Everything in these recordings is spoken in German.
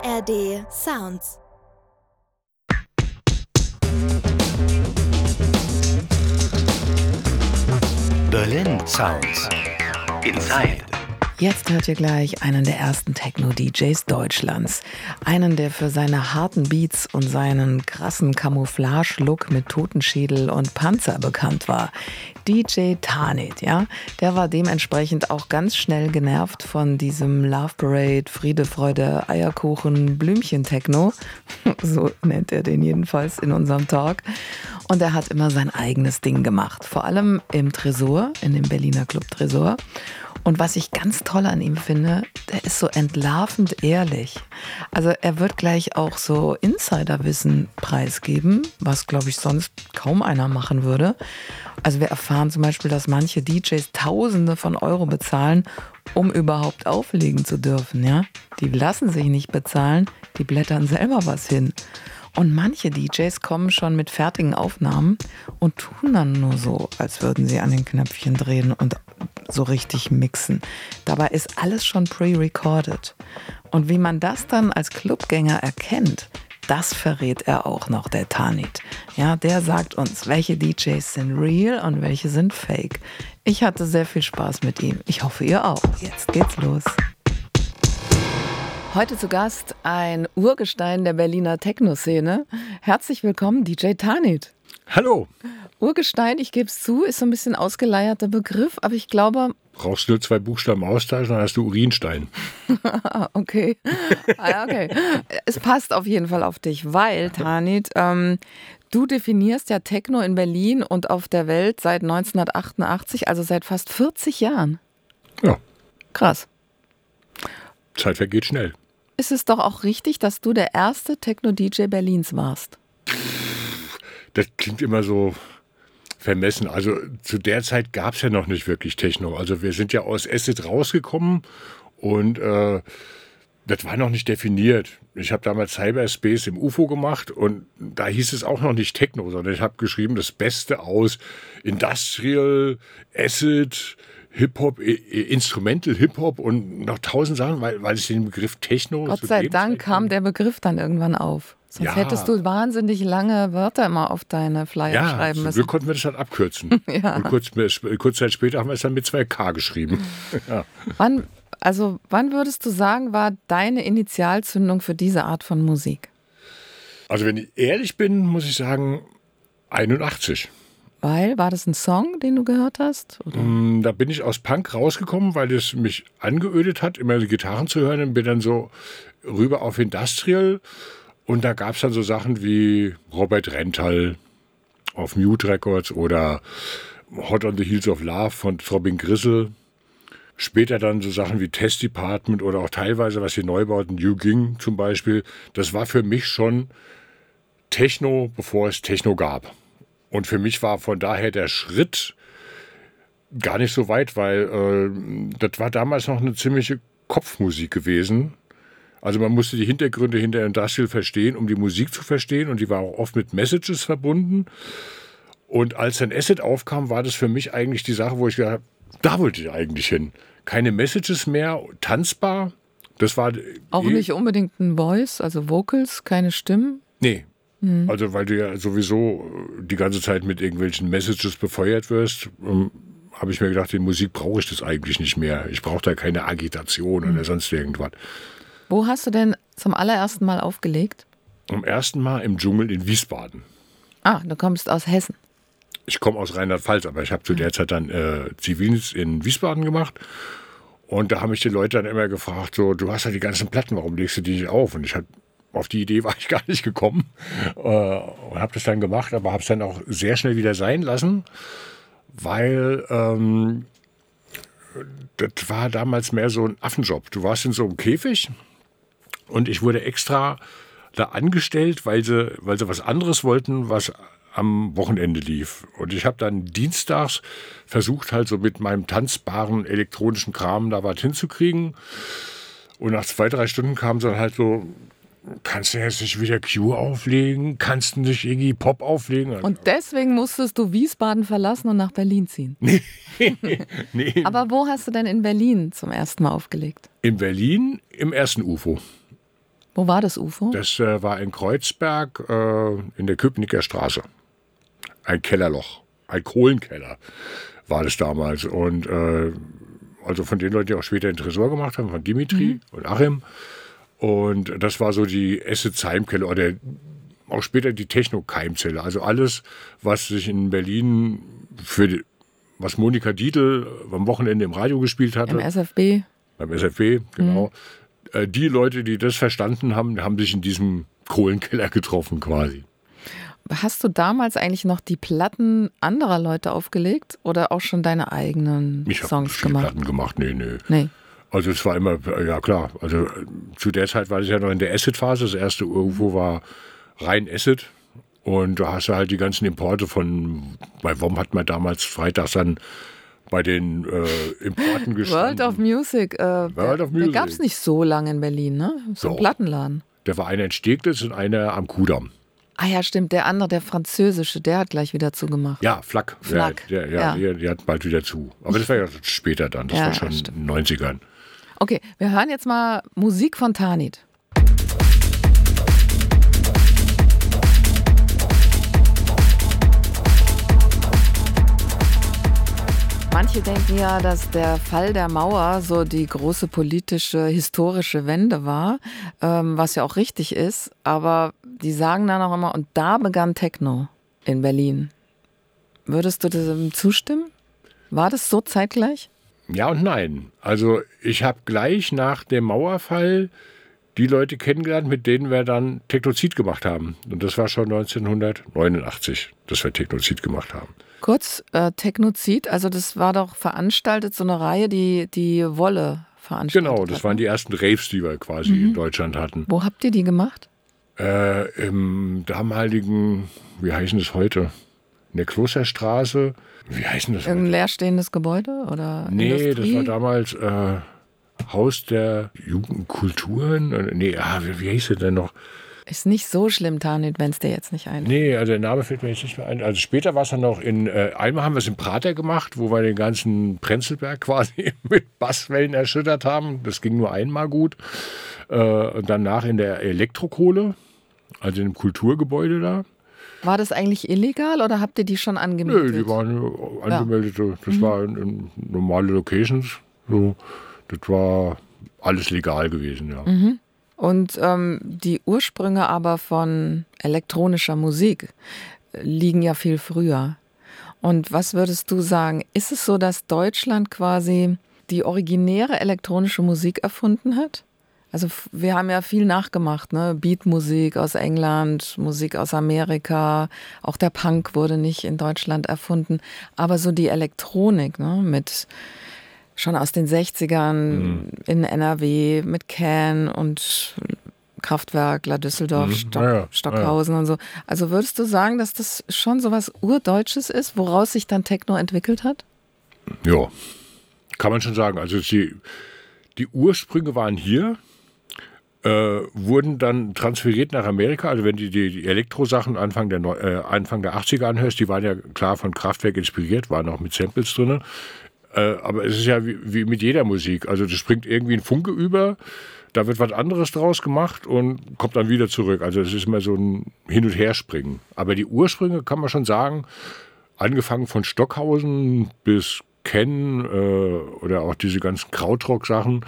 ARD Sounds. Berlin Sounds. Inside. Jetzt hört ihr gleich einen der ersten Techno-DJs Deutschlands. Einen, der für seine harten Beats und seinen krassen Camouflage-Look mit Totenschädel und Panzer bekannt war. DJ Tanit, ja, der war dementsprechend auch ganz schnell genervt von diesem Love Parade, Friede, Freude, Eierkuchen, Blümchen-Techno. So nennt er den jedenfalls in unserem Talk. Und er hat immer sein eigenes Ding gemacht. Vor allem im Tresor, in dem Berliner Club Tresor. Und was ich ganz toll an ihm finde, der ist so entlarvend ehrlich. Also er wird gleich auch so Insiderwissen preisgeben, was, glaube ich, sonst kaum einer machen würde. Also wir erfahren zum Beispiel, dass manche DJs Tausende von Euro bezahlen, um überhaupt auflegen zu dürfen. Ja? Die lassen sich nicht bezahlen, die blättern selber was hin. Und manche DJs kommen schon mit fertigen Aufnahmen und tun dann nur so, als würden sie an den Knöpfchen drehen und so richtig mixen. Dabei ist alles schon pre-recorded. Und wie man das dann als Clubgänger erkennt, das verrät er auch noch, der Tanit. Ja, der sagt uns, welche DJs sind real und welche sind fake. Ich hatte sehr viel Spaß mit ihm. Ich hoffe, ihr auch. Jetzt geht's los. Heute zu Gast ein Urgestein der Berliner Techno-Szene. Herzlich willkommen, DJ Tanit. Hallo. Urgestein, ich gebe es zu, ist so ein bisschen ausgeleierter Begriff, aber ich glaube... Brauchst nur 2 Buchstaben austauschen, dann hast du Urinstein. Okay. Okay. Es passt auf jeden Fall auf dich, weil, Tanit, du definierst ja Techno in Berlin und auf der Welt seit 1988, also seit fast 40 Jahren. Ja. Krass. Zeit vergeht schnell. Ist es doch auch richtig, dass du der erste Techno-DJ Berlins warst? Das klingt immer so vermessen. Also zu der Zeit gab es ja noch nicht wirklich Techno. Also wir sind ja aus Acid rausgekommen und das war noch nicht definiert. Ich habe damals Cyberspace im UFO gemacht und da hieß es auch noch nicht Techno, sondern ich habe geschrieben, das Beste aus Industrial, Acid, Hip-Hop, Instrumental Hip-Hop und noch 1000 Sachen, weil ich den Begriff Techno... Gott sei Dank kam der Begriff dann irgendwann auf. Sonst hättest du wahnsinnig lange Wörter immer auf deine Flyer schreiben müssen. Ja, konnten wir das dann abkürzen. Ja. Und kurz Zeit später haben wir es dann mit 2K geschrieben. Ja. Wann würdest du sagen, war deine Initialzündung für diese Art von Musik? Also wenn ich ehrlich bin, muss ich sagen, 81. Weil, war das ein Song, den du gehört hast? Oder? Da bin ich aus Punk rausgekommen, weil es mich angeödet hat, immer die Gitarren zu hören und bin dann so rüber auf Industrial. Und da gab es dann so Sachen wie Robert Rental auf Mute Records oder Hot on the Heels of Love von Throbbing Gristle. Später dann so Sachen wie Test Department oder auch teilweise, was die Neubauten, New Ging zum Beispiel. Das war für mich schon Techno, bevor es Techno gab. Und für mich war von daher der Schritt gar nicht so weit, weil das war damals noch eine ziemliche Kopfmusik gewesen. Also man musste die Hintergründe hinter Industrial verstehen, um die Musik zu verstehen. Und die war auch oft mit Messages verbunden. Und als dann Acid aufkam, war das für mich eigentlich die Sache, wo ich gedacht habe, da wollte ich eigentlich hin. Keine Messages mehr, tanzbar. Das war auch nicht unbedingt ein Voice, also Vocals, keine Stimmen? Nee. Also weil du ja sowieso die ganze Zeit mit irgendwelchen Messages befeuert wirst, habe ich mir gedacht, in Musik brauche ich das eigentlich nicht mehr. Ich brauche da keine Agitation oder sonst irgendwas. Wo hast du denn zum allerersten Mal aufgelegt? Zum ersten Mal im Dschungel in Wiesbaden. Ah, du kommst aus Hessen. Ich komme aus Rheinland-Pfalz, aber ich habe zu der Zeit dann Zivildienst in Wiesbaden gemacht. Und da haben mich die Leute dann immer gefragt, so, du hast ja die ganzen Platten, warum legst du die nicht auf? Und auf die Idee war ich gar nicht gekommen und habe das dann gemacht, aber habe es dann auch sehr schnell wieder sein lassen, weil das war damals mehr so ein Affenjob. Du warst in so einem Käfig und ich wurde extra da angestellt, weil sie was anderes wollten, was am Wochenende lief. Und ich habe dann dienstags versucht, halt so mit meinem tanzbaren elektronischen Kram da was hinzukriegen. Und nach 2-3 Stunden kam dann halt so, kannst du jetzt nicht wieder Q auflegen? Kannst du nicht Iggy Pop auflegen? Und deswegen musstest du Wiesbaden verlassen und nach Berlin ziehen? Nee. Aber wo hast du denn in Berlin zum ersten Mal aufgelegt? In Berlin im ersten UFO. Wo war das UFO? Das war in Kreuzberg in der Köpenicker Straße. Ein Kellerloch, ein Kohlenkeller war das damals. Und also von den Leuten, die auch später den Tresor gemacht haben, von Dimitri und Achim. Und das war so die Acid-Heimkeller oder auch später die Techno-Keimzelle. Also alles, was sich in Berlin was Monika Dietl am Wochenende im Radio gespielt hatte. Im SFB. Beim SFB, genau. Die Leute, die das verstanden haben, haben sich in diesem Kohlenkeller getroffen quasi. Hast du damals eigentlich noch die Platten anderer Leute aufgelegt oder auch schon deine eigenen Songs gemacht? Platten gemacht, nee. Also es war immer, ja klar, also zu der Zeit war das ja noch in der Acid-Phase. Das erste UFO war rein Acid. Und da hast du halt die ganzen Importe bei WOM hat man damals freitags dann bei den Importen gestanden. World of Music. Der gab es nicht so lange in Berlin, ne? So ein Plattenladen. Der war einer in Steglitz und einer am Kudamm. Ah ja, stimmt. Der andere, der französische, der hat gleich wieder zugemacht. Ja, Flak. Die hat bald wieder zu. Aber das war ja später dann. Das war schon in den 90ern. Okay, wir hören jetzt mal Musik von Tanit. Manche denken ja, dass der Fall der Mauer so die große politische, historische Wende war, was ja auch richtig ist. Aber die sagen dann auch immer, und da begann Techno in Berlin. Würdest du dem zustimmen? War das so zeitgleich? Ja und nein. Also ich habe gleich nach dem Mauerfall die Leute kennengelernt, mit denen wir dann Technozid gemacht haben. Und das war schon 1989, dass wir Technozid gemacht haben. Kurz, Technozid, also das war doch veranstaltet, so eine Reihe, die Wolle veranstaltet. Genau, das waren die ersten Raves, die wir quasi in Deutschland hatten. Wo habt ihr die gemacht? Im damaligen, wie heißt das heute? In der Klosterstraße. Wie heißt das heute? Irgendein leerstehendes Gebäude oder Nee, Industrie? das war damals Haus der Jugendkulturen. Nee, wie hieß es denn noch? Ist nicht so schlimm, Tanit, wenn es dir jetzt nicht einfällt. Nee, also der Name fällt mir jetzt nicht mehr ein. Also später war es dann noch einmal haben wir es in Prater gemacht, wo wir den ganzen Prenzlberg quasi mit Basswellen erschüttert haben. Das ging nur einmal gut. Und danach in der Elektrokohle, also im Kulturgebäude da. War das eigentlich illegal oder habt ihr die schon angemeldet? Nö, die waren angemeldet. Ja. Das war in normale Locations. So. Das war alles legal gewesen, ja. Und die Ursprünge aber von elektronischer Musik liegen ja viel früher. Und was würdest du sagen, ist es so, dass Deutschland quasi die originäre elektronische Musik erfunden hat? Also wir haben ja viel nachgemacht, ne? Beatmusik aus England, Musik aus Amerika, auch der Punk wurde nicht in Deutschland erfunden. Aber so die Elektronik, ne? Mit schon aus den 60ern in NRW mit Can und Kraftwerk, La Düsseldorf, Stockhausen und so. Also würdest du sagen, dass das schon so was Urdeutsches ist, woraus sich dann Techno entwickelt hat? Ja, kann man schon sagen. Also die Ursprünge waren hier, wurden dann transferiert nach Amerika. Also wenn die Elektrosachen Anfang der 80er anhörst, die waren ja klar von Kraftwerk inspiriert, waren auch mit Samples drin. Aber es ist ja wie mit jeder Musik. Also das springt irgendwie ein Funke über, da wird was anderes draus gemacht und kommt dann wieder zurück. Also es ist immer so ein Hin- und Herspringen. Aber die Ursprünge kann man schon sagen, angefangen von Stockhausen bis Ken oder auch diese ganzen Krautrock-Sachen,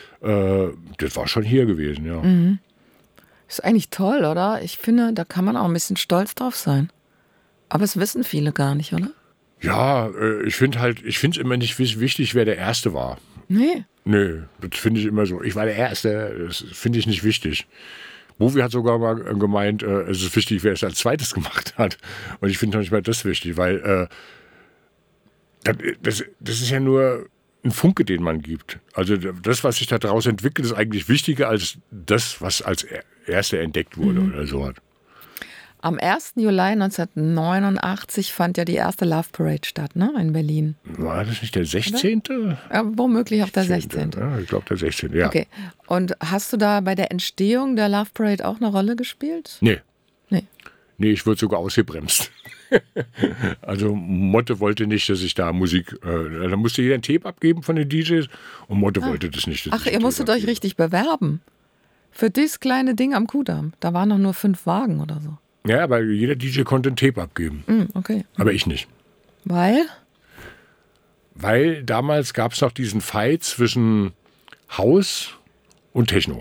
das war schon hier gewesen, ja. Ist eigentlich toll, oder? Ich finde, da kann man auch ein bisschen stolz drauf sein. Aber es wissen viele gar nicht, oder? Ja, ich finde es immer nicht wichtig, wer der Erste war. Nee. Nee, das finde ich immer so. Ich war der Erste, das finde ich nicht wichtig. Bowie hat sogar mal gemeint, es ist wichtig, wer es als Zweites gemacht hat. Und ich finde noch nicht mal das wichtig, weil das ist ja nur ein Funke, den man gibt. Also das, was sich da daraus entwickelt, ist eigentlich wichtiger als das, was als Erste entdeckt wurde oder so. Am 1. Juli 1989 fand ja die erste Love Parade statt, ne, in Berlin. War das nicht der 16.? Ja, womöglich auch der 16. Ja, ich glaube der 16. Ja. Okay. Und hast du da bei der Entstehung der Love Parade auch eine Rolle gespielt? Nee. Nee. Nee, ich wurde sogar ausgebremst. Also Motte wollte nicht, dass ich da Musik, da musste jeder ein Tape abgeben von den DJs und Motte wollte das nicht. Ach, ihr musstet euch richtig bewerben. Für dieses kleine Ding am Kudamm. Da waren noch nur 5 Wagen oder so. Ja, aber jeder DJ konnte ein Tape abgeben. Okay. Aber ich nicht. Weil? Weil damals gab es noch diesen Fight zwischen House und Techno.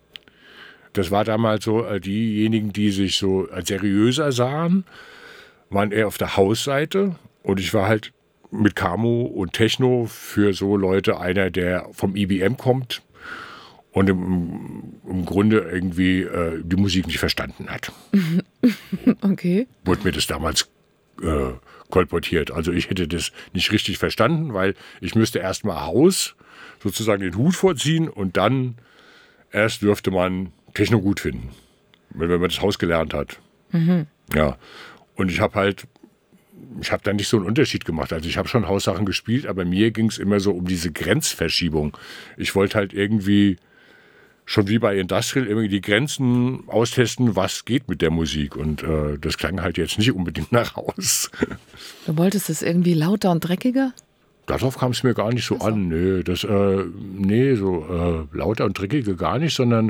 Das war damals so, diejenigen, die sich so als seriöser sahen, waren eher auf der House-Seite. Und ich war halt mit Camo und Techno für so Leute einer, der vom EBM kommt und im Grunde irgendwie die Musik nicht verstanden hat. Okay. Wurde mir das damals kolportiert. Also ich hätte das nicht richtig verstanden, weil ich müsste erst mal Haus sozusagen den Hut vorziehen und dann erst dürfte man Techno gut finden, wenn man das Haus gelernt hat. Ja. Und ich habe da nicht so einen Unterschied gemacht. Also ich habe schon Haussachen gespielt, aber mir ging es immer so um diese Grenzverschiebung. Ich wollte halt irgendwie schon wie bei Industrial irgendwie die Grenzen austesten, was geht mit der Musik. Und das klang halt jetzt nicht unbedingt nach Haus. Du wolltest es irgendwie lauter und dreckiger? Darauf kam es mir gar nicht so an. Nee, so lauter und dreckiger gar nicht, sondern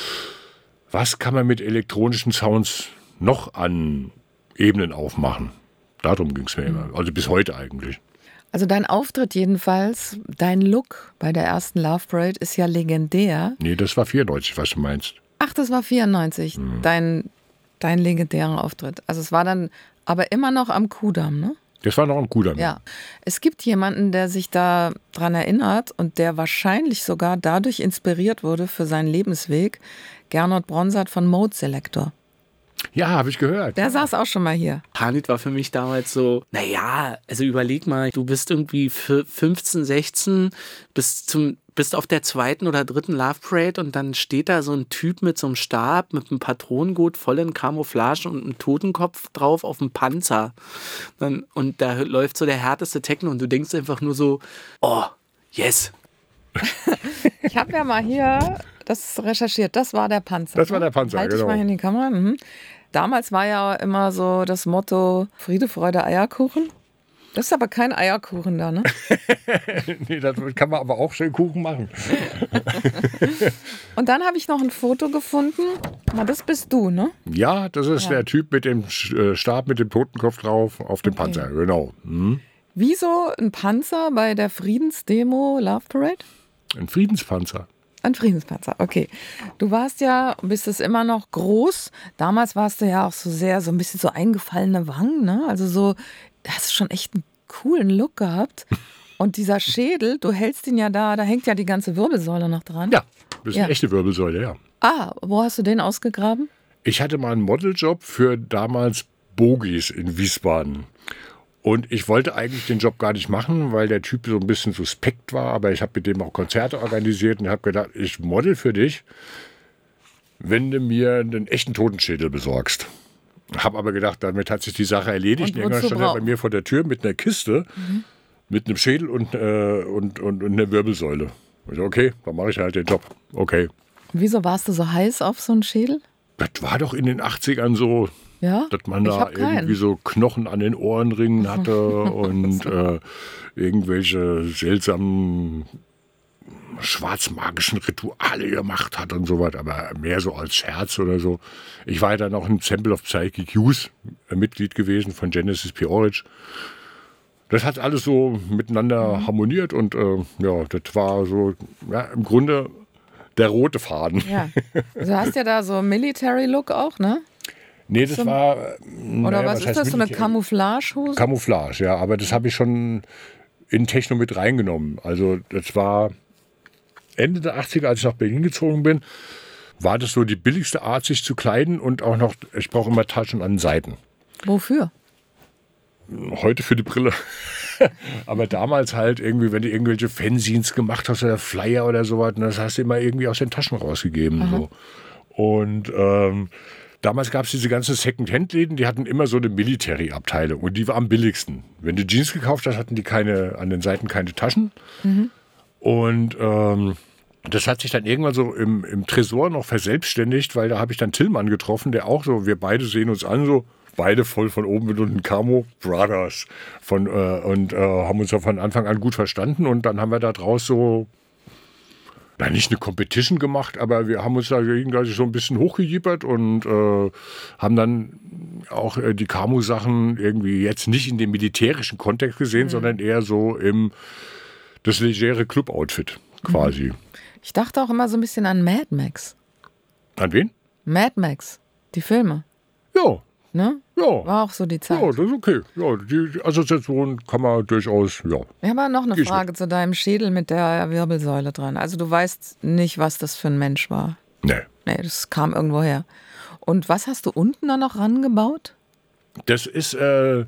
was kann man mit elektronischen Sounds noch an Ebenen aufmachen? Darum ging es mir immer. Also bis heute eigentlich. Also dein Auftritt jedenfalls, dein Look bei der ersten Love Parade ist ja legendär. Nee, das war 94, was du meinst. Ach, das war 94, dein legendärer Auftritt. Also es war dann aber immer noch am Kudamm, ne? Das war noch ein Kudamm. Ja. Es gibt jemanden, der sich da dran erinnert und der wahrscheinlich sogar dadurch inspiriert wurde für seinen Lebensweg. Gernot Bronsart von Mode Selector. Ja, habe ich gehört. Der saß auch schon mal hier. Hanit war für mich damals so, naja, also überleg mal, du bist irgendwie 15, 16, bist auf der 2. oder 3. Love Parade und dann steht da so ein Typ mit so einem Stab, mit einem Patronengurt voll in Camouflage und einem Totenkopf drauf auf dem Panzer. Und da läuft so der härteste Techno und du denkst einfach nur so, oh, yes. Ich habe ja mal hier das recherchiert. Das war der Panzer. Das war der Panzer, Halte genau. ich mal hier in die Kamera. Damals war ja immer so das Motto Friede, Freude, Eierkuchen. Das ist aber kein Eierkuchen da, ne? Nee, das kann man aber auch schön Kuchen machen. Und dann habe ich noch ein Foto gefunden. Na, das bist du, ne? Ja, das ist der Typ mit dem Stab mit dem Totenkopf drauf auf dem Panzer, genau. Wieso ein Panzer bei der Friedensdemo Love Parade? Ein Friedenspanzer. Ein Friedenspanzer, okay. Du warst ja, bist es immer noch groß. Damals warst du ja auch so ein bisschen so eingefallene Wangen, ne? Also so, hast schon echt einen coolen Look gehabt. Und dieser Schädel, du hältst ihn ja da hängt ja die ganze Wirbelsäule noch dran. Ja, das ist eine echte Wirbelsäule, ja. Ah, wo hast du den ausgegraben? Ich hatte mal einen Modeljob für damals Bogies in Wiesbaden. Und ich wollte eigentlich den Job gar nicht machen, weil der Typ so ein bisschen suspekt war. Aber ich habe mit dem auch Konzerte organisiert und habe gedacht, ich model für dich, wenn du mir einen echten Totenschädel besorgst. Habe aber gedacht, damit hat sich die Sache erledigt. Irgendwann stand er bei mir vor der Tür mit einer Kiste, mit einem Schädel und einer Wirbelsäule. Ich so, okay, dann mache ich halt den Job. Okay. Wieso warst du so heiß auf so einen Schädel? Das war doch in den 80ern so, Ja? dass man da irgendwie so Knochen an den Ohrenringen hatte und irgendwelche seltsamen schwarzmagischen Rituale gemacht hat und so was, aber mehr so als Scherz oder so. Ich war ja dann auch im Temple of Psychic Youth Mitglied gewesen von Genesis P. Orridge. Das hat alles so miteinander harmoniert und das war so im Grunde der rote Faden. Ja. Du hast ja da so Military-Look auch, ne? Nee, das war... Oder was ist das, so eine Camouflagehose? Camouflage, ja, aber das habe ich schon in Techno mit reingenommen. Also das war Ende der 80er, als ich nach Berlin gezogen bin, war das so die billigste Art, sich zu kleiden und auch noch, ich brauche immer Taschen an den Seiten. Wofür? Heute für die Brille. Aber damals halt irgendwie, wenn du irgendwelche Fanzines gemacht hast oder Flyer oder sowas, das hast du immer irgendwie aus den Taschen rausgegeben. So. Und damals gab es diese ganzen Second-Hand-Läden, die hatten immer so eine Military-Abteilung und die war am billigsten. Wenn du Jeans gekauft hast, hatten die an den Seiten keine Taschen. Und das hat sich dann irgendwann so im Tresor noch verselbstständigt, weil da habe ich dann Tillmann getroffen, der auch so, wir beide sehen uns an, so beide voll von oben mit unten Camo Brothers und haben uns ja von Anfang an gut verstanden und dann haben wir da draus so nicht eine Competition gemacht, aber wir haben uns da gegenseitig so ein bisschen hochgejippert und haben dann auch die Camo-Sachen irgendwie jetzt nicht in dem militärischen Kontext gesehen, sondern eher so das legere Club-Outfit quasi. Ich dachte auch immer so ein bisschen an Mad Max. An wen? Mad Max, die Filme. Ja. Ne? Ja. War auch so die Zeit. Ja, das ist okay. Ja, die Assoziation kann man durchaus, ja. Ich habe aber noch eine Frage zu deinem Schädel mit der Wirbelsäule dran. Also du weißt nicht, was das für ein Mensch war. Nee. Nee, das kam irgendwo her. Und was hast du unten da noch rangebaut? Das ist, wenn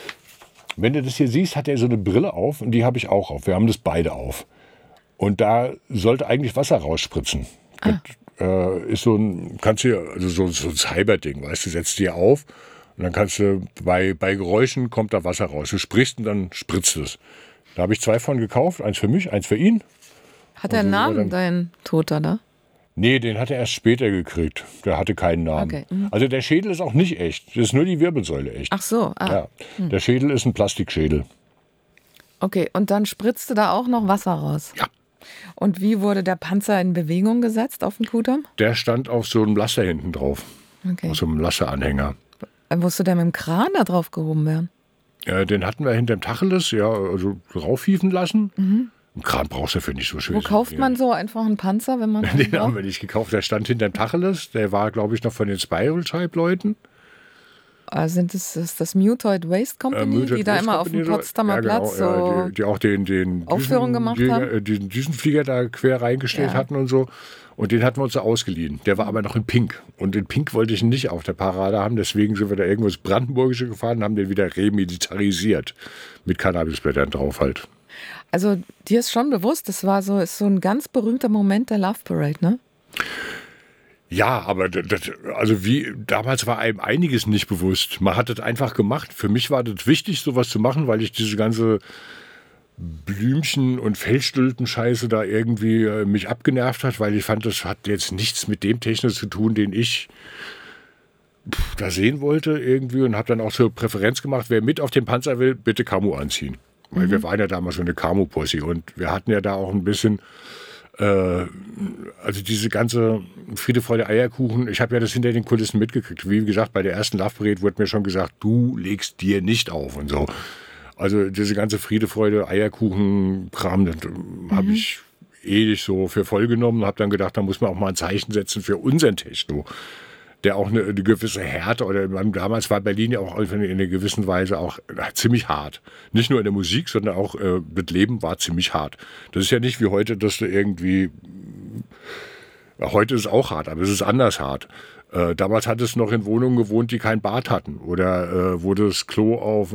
du das hier siehst, hat er so eine Brille auf und die habe ich auch auf. Wir haben das beide auf. Und da sollte eigentlich Wasser rausspritzen. Das, ist so ein, kannst du, also so ein Cyberding, weißt du, setzt dir auf und dann kannst du, bei Geräuschen kommt da Wasser raus. Du sprichst und dann spritzt es. Da habe ich 2 von gekauft, eins für mich, eins für ihn. Hat der einen Namen, dein Toter da? Nee, den hat er erst später gekriegt. Der hatte keinen Namen. Okay. Also der Schädel ist auch nicht echt. Das ist nur die Wirbelsäule echt. Ach so. Ja. Der Schädel ist ein Plastikschädel. Okay, und dann spritzte da auch noch Wasser raus? Ja. Und wie wurde der Panzer in Bewegung gesetzt auf dem Kudamm? Der stand auf so einem Laster hinten drauf. Okay. Auf so einem Lasteranhänger. Musste der mit dem Kran da drauf gehoben werden? Den hatten wir hinterm Tacheles, ja, also raufhieven lassen. Ein Kran brauchst du dafür nicht so schön. Wo kauft man so einfach einen Panzer, wenn man Den haben wir nicht gekauft. Der stand hinterm Tacheles. Der war, glaube ich, noch von den Spiral-Type-Leuten. Sind das Mutoid Waste Company, die da immer auf dem Potsdamer Platz so die auch den Aufführungen gemacht haben? Den Düsenflieger da quer reingestellt hatten und so. Und den hatten wir uns so ausgeliehen. Der war aber noch in Pink. Und in Pink wollte ich ihn nicht auf der Parade haben. Deswegen sind wir da irgendwas Brandenburgische gefahren und haben den wieder remilitarisiert. Mit Cannabisblättern drauf halt. Also dir ist schon bewusst, das ist so ein ganz berühmter Moment der Love Parade, ne? Ja, aber damals war einem einiges nicht bewusst. Man hat das einfach gemacht. Für mich war das wichtig, sowas zu machen, weil ich diese ganze Blümchen- und Feldstülpen-Scheiße da irgendwie mich abgenervt hat, weil ich fand, das hat jetzt nichts mit dem Technik zu tun, den ich da sehen wollte irgendwie und habe dann auch so Präferenz gemacht, wer mit auf den Panzer will, bitte Camo anziehen. Weil wir waren ja damals so eine Camo-Pussy und wir hatten ja da auch ein bisschen also diese ganze Friede, Freude, Eierkuchen, ich habe ja das hinter den Kulissen mitgekriegt. Wie gesagt, bei der ersten Love Parade wurde mir schon gesagt, du legst dir nicht auf und so. Also diese ganze Friede, Freude, Eierkuchen-Kram, das habe ich nicht so für voll genommen. Habe dann gedacht, da muss man auch mal ein Zeichen setzen für unseren Techno, der auch eine gewisse Härte, oder damals war Berlin ja auch in einer gewissen Weise auch ziemlich hart. Nicht nur in der Musik, sondern auch das Leben war ziemlich hart. Das ist ja nicht wie heute, dass du irgendwie, heute ist es auch hart, aber es ist anders hart. Damals hattest du noch in Wohnungen gewohnt, die kein Bad hatten oder wo das Klo auf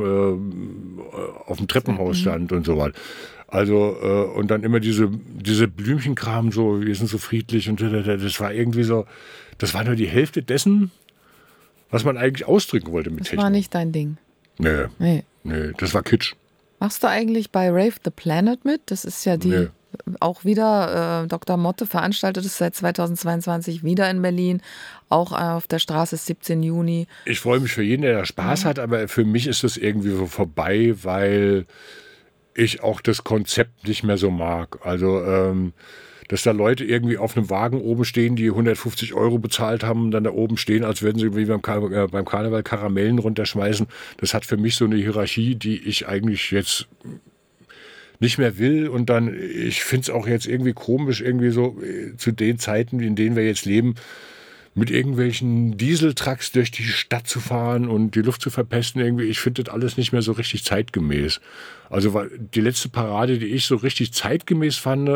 dem Treppenhaus stand und so was. Also, und dann immer diese Blümchenkram, so, wir sind so friedlich und das war irgendwie so, das war nur die Hälfte dessen, was man eigentlich ausdrücken wollte mit Techno. Das war nicht dein Ding. Nee, das war Kitsch. Machst du eigentlich bei Rave the Planet mit? Das ist ja die, auch wieder, Dr. Motte veranstaltet es seit 2022 wieder in Berlin, auch auf der Straße 17 Juni. Ich freue mich für jeden, der da Spaß hat, aber für mich ist das irgendwie so vorbei, weil ich auch das Konzept nicht mehr so mag. Also, dass da Leute irgendwie auf einem Wagen oben stehen, die 150 € bezahlt haben, dann da oben stehen, als würden sie wie beim Karneval Karamellen runterschmeißen. Das hat für mich so eine Hierarchie, die ich eigentlich jetzt nicht mehr will. Und dann, ich finde es auch jetzt irgendwie komisch, irgendwie so zu den Zeiten, in denen wir jetzt leben, mit irgendwelchen Dieseltrucks durch die Stadt zu fahren und die Luft zu verpesten irgendwie. Ich finde das alles nicht mehr so richtig zeitgemäß. Also die letzte Parade, die ich so richtig zeitgemäß fand,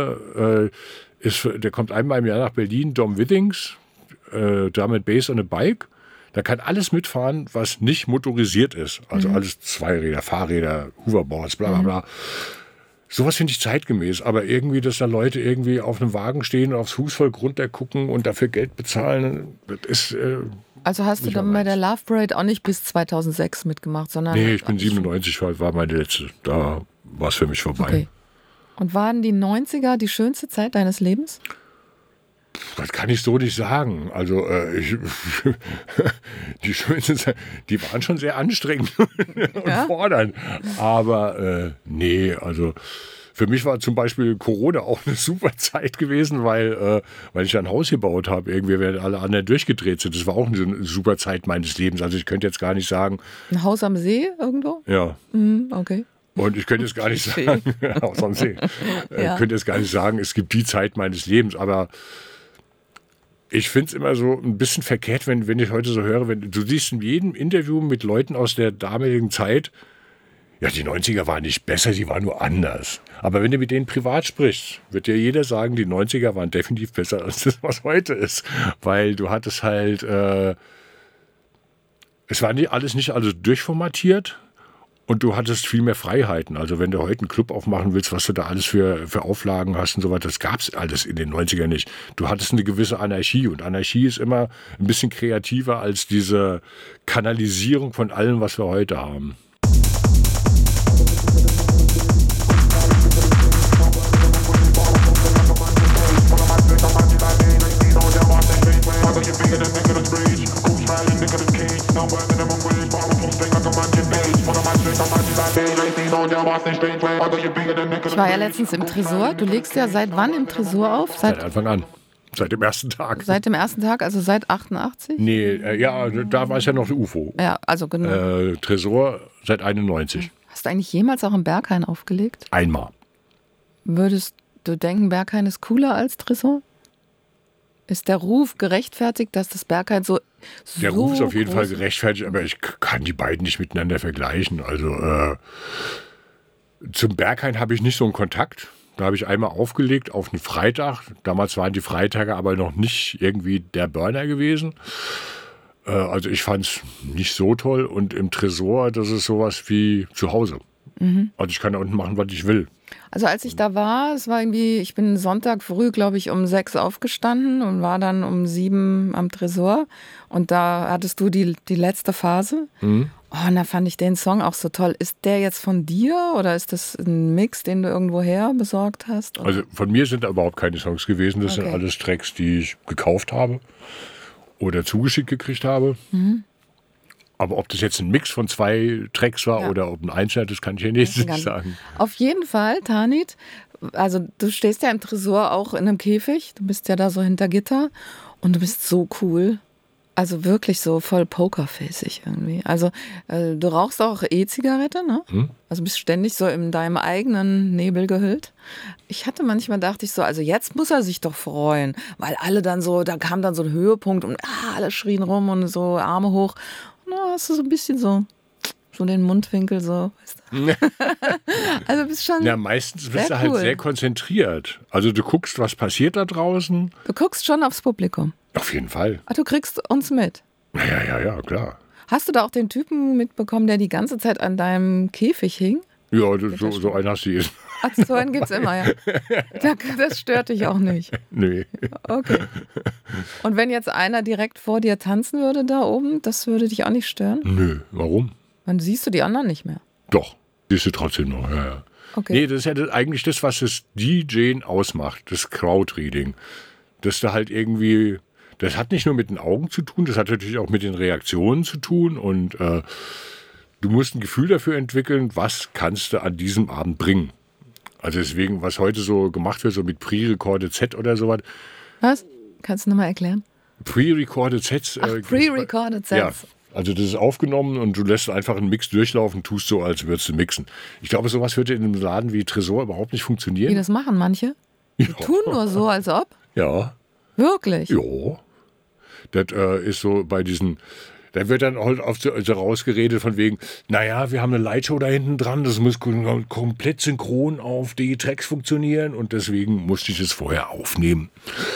der kommt einmal im Jahr nach Berlin, Dom Withings, Drum and Bass on a Bike. Da kann alles mitfahren, was nicht motorisiert ist. Also alles Zweiräder, Fahrräder, Hoverboards, bla bla bla. Sowas finde ich zeitgemäß, aber irgendwie, dass da Leute irgendwie auf einem Wagen stehen und aufs Fußvolk runtergucken und dafür Geld bezahlen, das ist... Also hast du dann bei der Love Parade auch nicht bis 2006 mitgemacht, sondern... Nee, ich bin 97, war meine letzte, da war es für mich vorbei. Okay. Und waren die 90er die schönste Zeit deines Lebens? Das kann ich so nicht sagen. Also die schönste Zeit, die waren schon sehr anstrengend und fordernd. Aber nee, also Für mich war zum Beispiel Corona auch eine super Zeit gewesen, weil ich ein Haus gebaut habe, irgendwie, während alle anderen durchgedreht sind. Das war auch eine super Zeit meines Lebens. Also ich könnte jetzt gar nicht sagen... Ein Haus am See irgendwo? Ja. Okay. Und ich könnte jetzt gar nicht sagen, Haus am See. Ja. Ich könnte jetzt gar nicht sagen, es gibt die Zeit meines Lebens, aber ich finde es immer so ein bisschen verkehrt, wenn ich heute so höre, wenn du siehst in jedem Interview mit Leuten aus der damaligen Zeit, ja, die 90er waren nicht besser, sie waren nur anders. Aber wenn du mit denen privat sprichst, wird dir jeder sagen, die 90er waren definitiv besser als das, was heute ist. Weil du hattest halt, es war alles nicht alles durchformatiert und du hattest viel mehr Freiheiten. Also wenn du heute einen Club aufmachen willst, was du da alles für Auflagen hast und so weiter, das gab es alles in den 90ern nicht. Du hattest eine gewisse Anarchie und Anarchie ist immer ein bisschen kreativer als diese Kanalisierung von allem, was wir heute haben. Ich war ja letztens im Tresor. Du legst ja seit wann im Tresor auf? Seit Anfang an. Seit dem ersten Tag. Seit dem ersten Tag, also seit 88? Nee, ja, da war es ja noch ein UFO. Ja, also genau. Tresor seit 91. Hast du eigentlich jemals auch im Berghain aufgelegt? Einmal. Würdest du denken, Berghain ist cooler als Tresor? Ist der Ruf gerechtfertigt, dass das Berghain so Der Ruf ist auf jeden groß Fall gerechtfertigt, aber ich kann die beiden nicht miteinander vergleichen. Also zum Berghain habe ich nicht so einen Kontakt. Da habe ich einmal aufgelegt auf einen Freitag. Damals waren die Freitage aber noch nicht irgendwie der Burner gewesen. Also ich fand es nicht so toll. Und im Tresor, das ist sowas wie zu Hause. Also ich kann da unten machen, was ich will. Also als ich da war, es war irgendwie, ich bin Sonntag früh, glaube ich, um 6 aufgestanden und war dann um 7 am Tresor. Und da hattest du die letzte Phase. Oh, und da fand ich den Song auch so toll. Ist der jetzt von dir oder ist das ein Mix, den du irgendwoher besorgt hast? Oder? Also von mir sind da überhaupt keine Songs gewesen. Das sind alles Tracks, die ich gekauft habe oder zugeschickt gekriegt habe. Aber ob das jetzt ein Mix von 2 Tracks war oder ob ein Einzelner, das kann ich ja nicht sagen. Auf jeden Fall, Tanit, also du stehst ja im Tresor auch in einem Käfig. Du bist ja da so hinter Gitter und du bist so cool. Also wirklich so voll pokerfacig irgendwie. Also du rauchst auch E-Zigarette, ne? Also bist ständig so in deinem eigenen Nebel gehüllt. Ich hatte manchmal, dachte ich so, also jetzt muss er sich doch freuen, weil alle dann so, da kam dann so ein Höhepunkt und alle schrien rum und so Arme hoch. Und da hast du so ein bisschen so den Mundwinkel so. Weißt du? Also bist schon ja, meistens bist du halt sehr konzentriert. Also du guckst, was passiert da draußen. Du guckst schon aufs Publikum. Auf jeden Fall. Ach, du kriegst uns mit. Ja, klar. Hast du da auch den Typen mitbekommen, der die ganze Zeit an deinem Käfig hing? Ja, so einen hast du jetzt. Ach, so einen gibt's immer, ja. Das stört dich auch nicht. Nee. Okay. Und wenn jetzt einer direkt vor dir tanzen würde da oben, das würde dich auch nicht stören? Nö, warum? Dann siehst du die anderen nicht mehr. Doch, siehst du trotzdem noch, ja. Okay. Nee, das ist ja eigentlich das, was das DJing ausmacht, das Crowdreading. Dass du halt irgendwie, das hat nicht nur mit den Augen zu tun, das hat natürlich auch mit den Reaktionen zu tun und du musst ein Gefühl dafür entwickeln, was kannst du an diesem Abend bringen. Also deswegen, was heute so gemacht wird, so mit Pre-Recorded Set oder sowas. Was? Kannst du nochmal erklären? Pre-Recorded Sets. Pre-Recorded Sets. Ja, also das ist aufgenommen und du lässt einfach einen Mix durchlaufen, tust so, als würdest du mixen. Ich glaube, sowas würde in einem Laden wie Tresor überhaupt nicht funktionieren. Wie das machen manche? Die tun nur so, als ob. Ja. Wirklich? Ja. Das ist so bei diesen... Da wird dann halt oft so rausgeredet von wegen, naja, wir haben eine Lightshow da hinten dran, das muss komplett synchron auf die Tracks funktionieren und deswegen musste ich es vorher aufnehmen.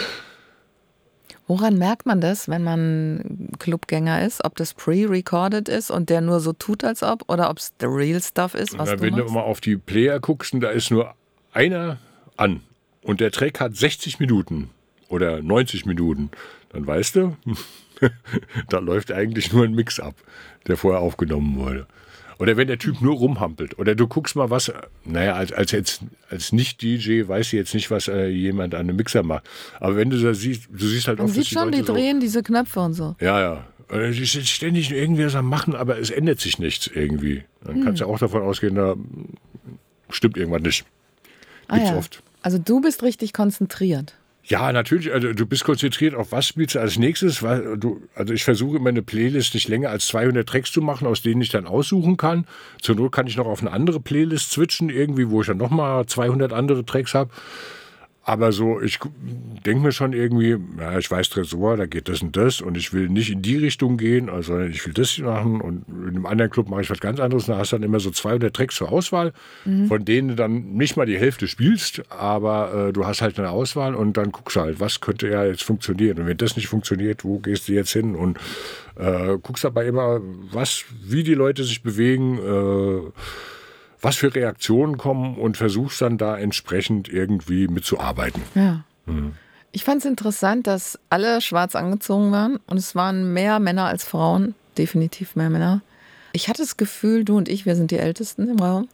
Woran merkt man das, wenn man Clubgänger ist? Ob das pre-recorded ist und der nur so tut, als ob? Oder ob es the real stuff ist, was wenn du mal auf die Player guckst, da ist nur einer an und der Track hat 60 Minuten oder 90 Minuten, dann weißt du, da läuft eigentlich nur ein Mix ab, der vorher aufgenommen wurde. Oder wenn der Typ nur rumhampelt. Oder du guckst mal, was, naja, als Nicht-DJ weiß ich jetzt nicht, was jemand an einem Mixer macht. Aber wenn du das siehst, du siehst halt man oft, sieht schon, die drehen diese Knöpfe und so. Ja. Die sind ständig irgendwie was am Machen, aber es ändert sich nichts irgendwie. Dann kannst du auch davon ausgehen, da stimmt irgendwas nicht. Gibt's oft. Also du bist richtig konzentriert. Ja, natürlich. Also du bist konzentriert auf was spielst du als nächstes. Also ich versuche immer eine Playlist nicht länger als 200 Tracks zu machen, aus denen ich dann aussuchen kann. Zur Not kann ich noch auf eine andere Playlist switchen, irgendwie, wo ich dann nochmal 200 andere Tracks habe. Aber so, ich denke mir schon irgendwie, ja, ich weiß Tresor, da geht das und das und ich will nicht in die Richtung gehen, also ich will das machen und in einem anderen Club mache ich was ganz anderes. Da hast du dann immer so 200 Tracks zur Auswahl, von denen du dann nicht mal die Hälfte spielst, aber du hast halt eine Auswahl und dann guckst du halt, was könnte ja jetzt funktionieren. Und wenn das nicht funktioniert, wo gehst du jetzt hin? Und guckst dabei immer, wie die Leute sich bewegen, was für Reaktionen kommen und versuchst dann da entsprechend irgendwie mitzuarbeiten. Ja. Ich fand es interessant, dass alle schwarz angezogen waren und es waren mehr Männer als Frauen, definitiv mehr Männer. Ich hatte das Gefühl, du und ich, wir sind die Ältesten im Raum.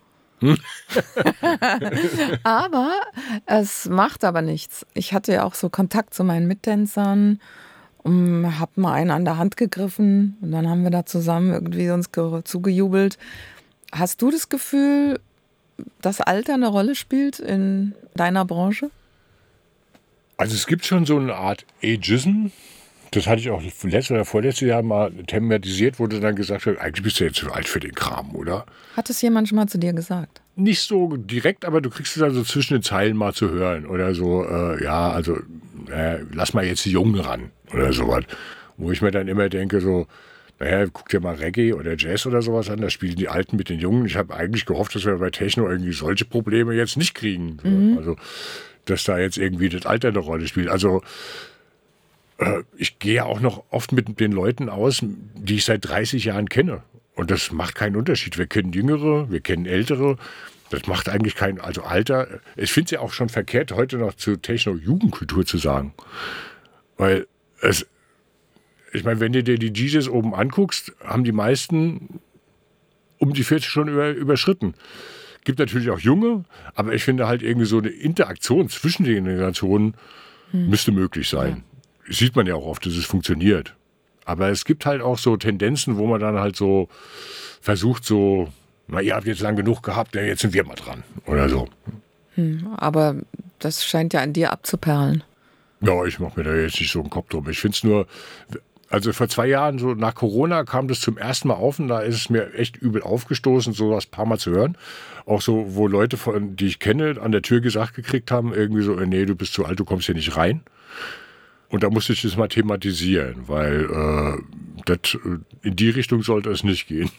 Aber es macht aber nichts. Ich hatte ja auch so Kontakt zu meinen Mittänzern und habe mal einen an der Hand gegriffen und dann haben wir da zusammen irgendwie uns zugejubelt. Hast du das Gefühl, dass Alter eine Rolle spielt in deiner Branche? Also es gibt schon so eine Art Ageism. Das hatte ich auch letztes oder vorletztes Jahr mal thematisiert, wo du dann gesagt hast, eigentlich bist du jetzt zu alt für den Kram, oder? Hat es jemand schon mal zu dir gesagt? Nicht so direkt, aber du kriegst es dann so zwischen den Zeilen mal zu hören. Oder so, lass mal jetzt die Jungen ran. Oder sowas. Wo ich mir dann immer denke, so, naja, guck dir mal Reggae oder Jazz oder sowas an, da spielen die Alten mit den Jungen. Ich habe eigentlich gehofft, dass wir bei Techno irgendwie solche Probleme jetzt nicht kriegen. Also, dass da jetzt irgendwie das Alter eine Rolle spielt. Also, ich gehe ja auch noch oft mit den Leuten aus, die ich seit 30 Jahren kenne. Und das macht keinen Unterschied. Wir kennen Jüngere, wir kennen Ältere. Das macht eigentlich keinen, also Alter. Ich finde es ja auch schon verkehrt, heute noch zu Techno-Jugendkultur zu sagen. Weil ich meine, wenn du dir die DJs oben anguckst, haben die meisten um die 40 schon überschritten. Gibt natürlich auch Junge, aber ich finde halt irgendwie so eine Interaktion zwischen den Generationen müsste möglich sein. Das sieht man ja auch oft, dass es funktioniert. Aber es gibt halt auch so Tendenzen, wo man dann halt so versucht, so, na, ihr habt jetzt lang genug gehabt, ja, jetzt sind wir mal dran. Oder so. Aber das scheint ja an dir abzuperlen. Ja, ich mache mir da jetzt nicht so einen Kopf drum. Ich finde es nur, also vor 2 Jahren, so nach Corona, kam das zum ersten Mal auf und da ist es mir echt übel aufgestoßen, sowas ein paar Mal zu hören. Auch so, wo Leute, die ich kenne, an der Tür gesagt gekriegt haben, irgendwie so, nee, du bist zu alt, du kommst hier nicht rein. Und da musste ich das mal thematisieren, weil in die Richtung sollte es nicht gehen.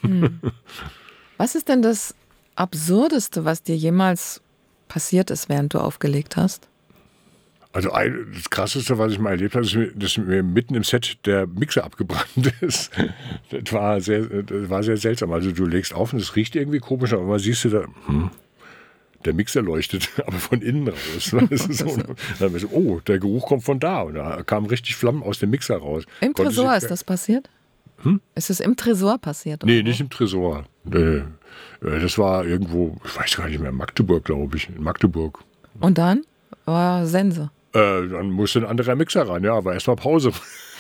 Was ist denn das Absurdeste, was dir jemals passiert ist, während du aufgelegt hast? Also das Krasseste, was ich mal erlebt habe, ist, dass mir mitten im Set der Mixer abgebrannt ist. Das war sehr seltsam. Also du legst auf und es riecht irgendwie komisch, aber man siehst du da, der Mixer leuchtet, aber von innen raus. Das ist so, dann so, oh, der Geruch kommt von da. Und da kamen richtig Flammen aus dem Mixer raus. Im Tresor ist das passiert? Ist es im Tresor passiert? Nee, nicht im Tresor. Das war irgendwo, ich weiß gar nicht mehr, in Magdeburg, glaube ich. In Magdeburg. Und dann war Sense. Dann musste ein anderer Mixer ran, ja, aber erstmal Pause.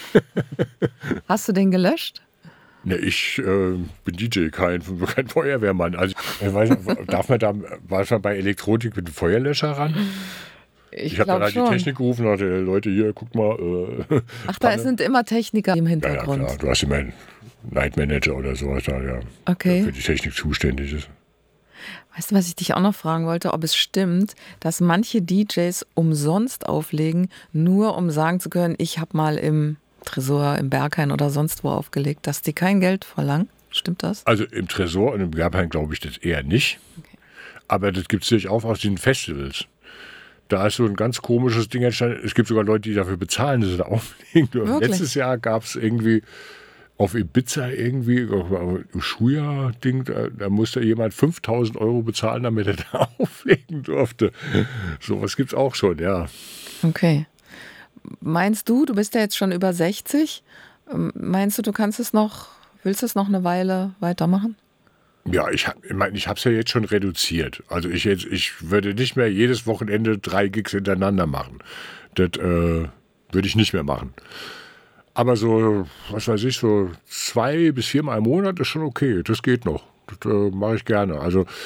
Hast du den gelöscht? Ne, ich bin DJ, kein Feuerwehrmann. Also, ich weiß nicht, war man bei Elektronik mit dem Feuerlöscher ran? Ich habe dann halt die Technik gerufen und dachte, Leute, hier, guckt mal. Ach, da sind immer Techniker im Hintergrund. Ja, klar. Du hast immer einen Night Manager oder sowas da, ja. Okay. Der für die Technik zuständig ist. Weißt du, was ich dich auch noch fragen wollte, ob es stimmt, dass manche DJs umsonst auflegen, nur um sagen zu können, ich habe mal im Tresor, im Berghain oder sonst wo aufgelegt, dass die kein Geld verlangen? Stimmt das? Also im Tresor und im Berghain glaube ich das eher nicht. Okay. Aber das gibt es natürlich auch aus den Festivals. Da ist so ein ganz komisches Ding entstanden. Es gibt sogar Leute, die dafür bezahlen, dass sie da auflegen. Letztes Jahr gab es irgendwie auf Ibiza irgendwie, Ushuaia-Ding, da musste jemand 5.000 € bezahlen, damit er da auflegen durfte. Sowas gibt es auch schon, ja. Okay. Meinst du bist ja jetzt schon über 60, meinst du kannst willst du es noch eine Weile weitermachen? Ja, ich habe es ja jetzt schon reduziert. Also ich würde nicht mehr jedes Wochenende 3 Gigs hintereinander machen. Das würde ich nicht mehr machen. Aber so, was weiß ich, so 2 bis 4 Mal im Monat ist schon okay. Das geht noch. Das mache ich gerne. Also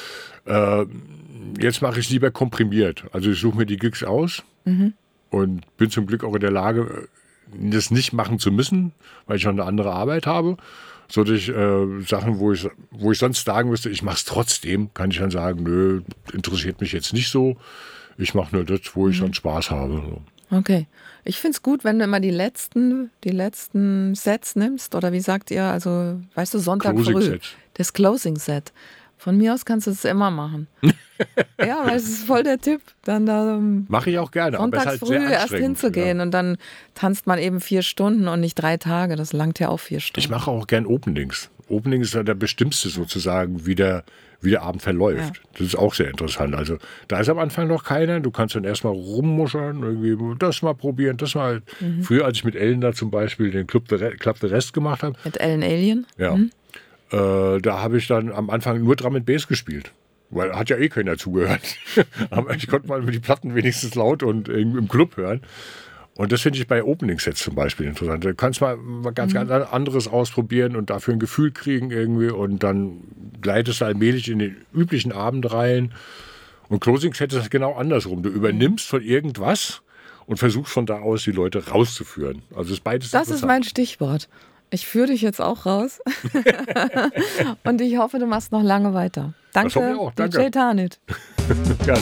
Jetzt mache ich es lieber komprimiert. Also ich suche mir die Gigs aus und bin zum Glück auch in der Lage, das nicht machen zu müssen, weil ich noch eine andere Arbeit habe. So dass ich Sachen, wo ich sonst sagen müsste, ich mache es trotzdem, kann ich dann sagen, nö, interessiert mich jetzt nicht so. Ich mache nur das, wo ich dann Spaß habe. So. Okay. Ich finde es gut, wenn du immer die letzten Sets nimmst. Oder wie sagt ihr, also, weißt du, Sonntag Closing früh. Set. Das Closing Set. Von mir aus kannst du es immer machen. Ja, weil es ist voll der Tipp. Dann da Mache ich auch gerne, aber es ist sonntags halt früh sehr erst anstrengend. hinzugehen und dann tanzt man eben 4 Stunden und nicht 3 Tage. Das langt ja auch 4 Stunden. Ich mache auch gern Openings. Openings ist ja der bestimmste sozusagen, wie der Abend verläuft. Ja. Das ist auch sehr interessant. Also da ist am Anfang noch keiner. Du kannst dann erstmal rummuscheln, irgendwie das mal probieren, das mal. Früher, als ich mit Ellen da zum Beispiel den Club the Rest gemacht habe, Mit Ellen Alien? ja, da habe ich dann am Anfang nur Drum and Bass gespielt. Weil hat ja eh keiner zugehört. Aber ich konnte mal die Platten wenigstens laut und im Club hören. Und das finde ich bei Opening-Sets zum Beispiel interessant. Du kannst mal ganz anderes ausprobieren und dafür ein Gefühl kriegen irgendwie und dann gleitest du allmählich in den üblichen Abend rein. Und Closing-Set ist genau andersrum. Du übernimmst von irgendwas und versuchst von da aus die Leute rauszuführen. Also ist beides Das ist mein Stichwort. Ich führe dich jetzt auch raus. Und ich hoffe, du machst noch lange weiter. Danke, Das hoffe ich auch. Danke. DJ Tanit. Gerne.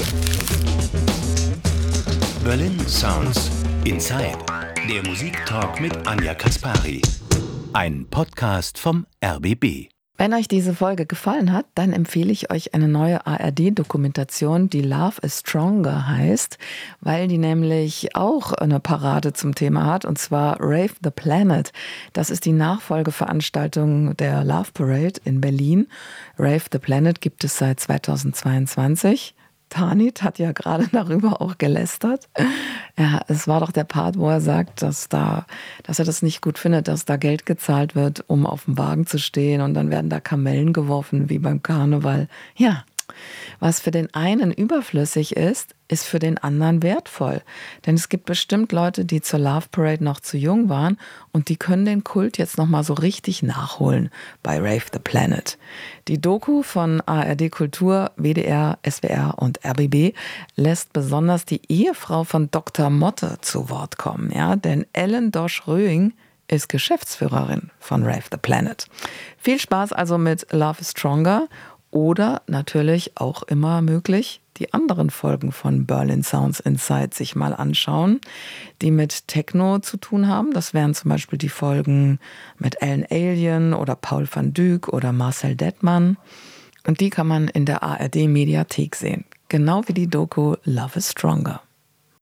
Berlin Sounds Inside. Der Musiktalk mit Anja Kaspari. Ein Podcast vom RBB. Wenn euch diese Folge gefallen hat, dann empfehle ich euch eine neue ARD-Dokumentation, die Love is Stronger heißt, weil die nämlich auch eine Parade zum Thema hat, und zwar Rave the Planet. Das ist die Nachfolgeveranstaltung der Love Parade in Berlin. Rave the Planet gibt es seit 2022. Tanit hat ja gerade darüber auch gelästert. Ja, es war doch der Part, wo er sagt, dass er das nicht gut findet, dass da Geld gezahlt wird, um auf dem Wagen zu stehen und dann werden da Kamellen geworfen, wie beim Karneval. Ja, was für den einen überflüssig ist, ist für den anderen wertvoll. Denn es gibt bestimmt Leute, die zur Love Parade noch zu jung waren und die können den Kult jetzt nochmal so richtig nachholen bei Rave the Planet. Die Doku von ARD Kultur, WDR, SWR und RBB lässt besonders die Ehefrau von Dr. Motte zu Wort kommen. Ja? Denn Ellen Dosch-Röing ist Geschäftsführerin von Rave the Planet. Viel Spaß also mit Love is Stronger. Oder natürlich auch immer möglich, die anderen Folgen von Berlin Sounds Inside sich mal anschauen, die mit Techno zu tun haben. Das wären zum Beispiel die Folgen mit Ellen Alien oder Paul van Dyk oder Marcel Dettmann. Und die kann man in der ARD Mediathek sehen. Genau wie die Doku Love is Stronger.